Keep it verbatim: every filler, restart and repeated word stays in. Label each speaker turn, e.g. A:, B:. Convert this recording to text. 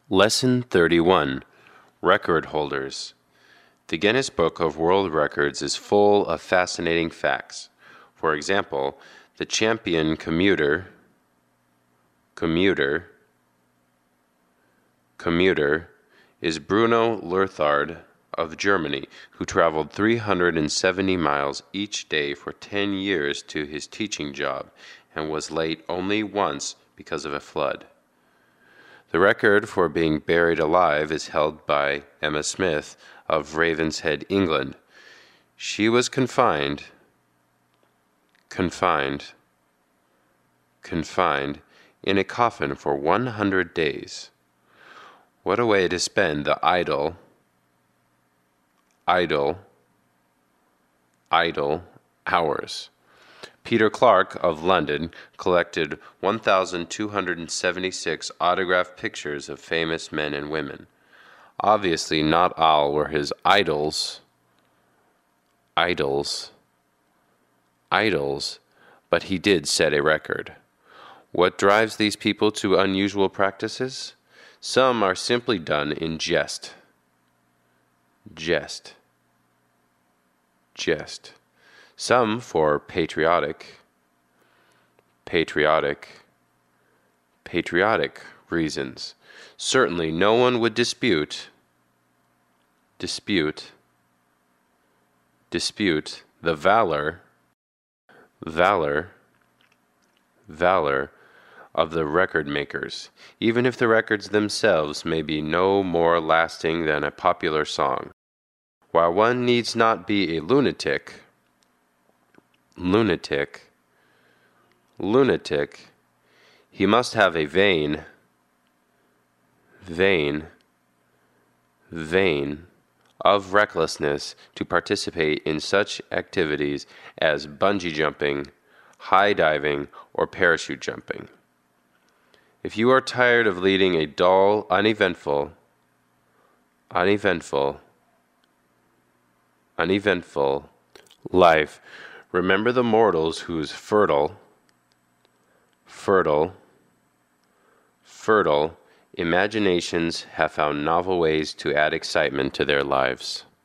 A: Lesson thirty-one. Record Holders. The Guinness Book of World Records is full of fascinating facts. For example, the champion commuter, commuter, commuter is Bruno Lurthard of Germany, who traveled three hundred seventy miles each day for ten years to his teaching job and was late only once because of a flood. The record for being buried alive is held by Emma Smith of Ravenshead, England. She was confined, confined, confined in a coffin for one hundred days. What a way to spend the idle, idle, idle hours. Peter Clark of London collected one thousand two hundred seventy-six autographed pictures of famous men and women. Obviously, not all were his idols, idols, idols, but he did set a record. What drives these people to unusual practices? Some are simply done in jest. Jest. Jest. Some for patriotic, patriotic, patriotic reasons. Certainly no one would dispute, dispute, dispute the valor, valor, valor of the record makers, even if the records themselves may be no more lasting than a popular song. While one needs not be a lunatic, lunatic, lunatic, he must have a vein, vein, vein of recklessness to participate in such activities as bungee jumping, high diving, or parachute jumping. If you are tired of leading a dull, uneventful, uneventful, uneventful life, remember the mortals whose fertile, fertile, fertile imaginations have found novel ways to add excitement to their lives.